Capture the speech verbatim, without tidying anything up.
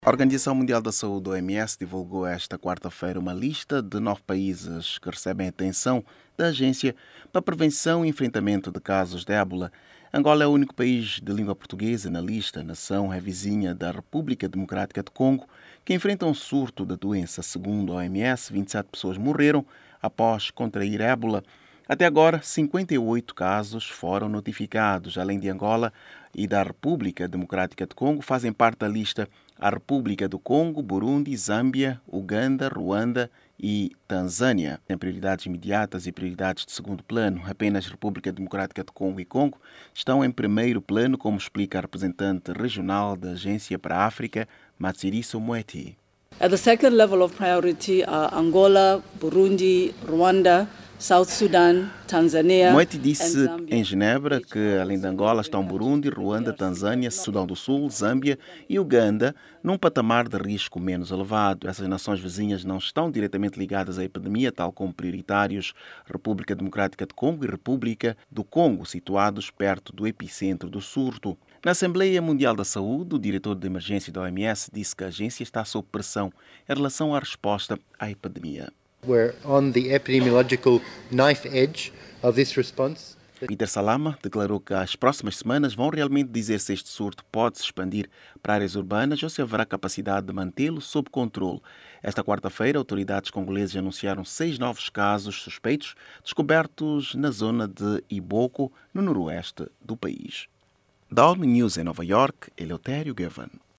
A Organização Mundial da Saúde, O M S, divulgou esta quarta-feira uma lista de nove países que recebem atenção da agência para a prevenção e enfrentamento de casos de ébola. Angola é o único país de língua portuguesa na lista. A nação é vizinha da República Democrática do Congo, que enfrenta um surto da doença. Segundo a O M S, vinte e sete pessoas morreram após contrair ébola. Até agora, cinquenta e oito casos foram notificados. Além de Angola e da República Democrática do Congo, fazem parte da lista a República do Congo, Burundi, Zâmbia, Uganda, Ruanda e Tanzânia. Tem prioridades imediatas e prioridades de segundo plano. Apenas República Democrática do Congo e Congo estão em primeiro plano, como explica a representante regional da Agência para a África, Matsiriso Moeti. At the second level of priority are Angola, Burundi, Rwanda, South Sudan, Tanzânia. Moeti disse em Genebra que, além de Angola, estão Burundi, Ruanda, Tanzânia, Sudão do Sul, Zâmbia e Uganda, num patamar de risco menos elevado. Essas nações vizinhas não estão diretamente ligadas à epidemia, tal como prioritários República Democrática do Congo e República do Congo, situados perto do epicentro do surto. Na Assembleia Mundial da Saúde, o diretor de emergência da O M S disse que a agência está sob pressão em relação à resposta à epidemia. We're on the epidemiological knife edge of this response. Peter Salama declarou que as próximas semanas vão realmente dizer se este surto pode se expandir para áreas urbanas ou se haverá capacidade de mantê-lo sob controle. Esta quarta-feira, autoridades congolesas anunciaram seis novos casos suspeitos descobertos na zona de Iboko, no noroeste do país. Da O N U News em Nova York, Eleutério Gavan.